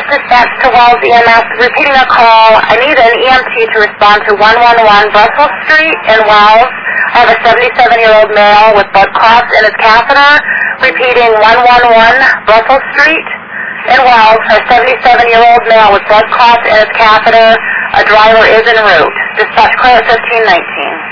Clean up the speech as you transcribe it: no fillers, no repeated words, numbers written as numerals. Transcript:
dispatch to Wells EMS, repeating a call. I need an EMT to respond to 111 Brussels Street in Wells. I have a 77-year-old male with blood clots in his catheter. Repeating 111 Brussels Street in Wells. A 77-year-old male with blood clots in his catheter. A driver is en route. Dispatch clear at 1519.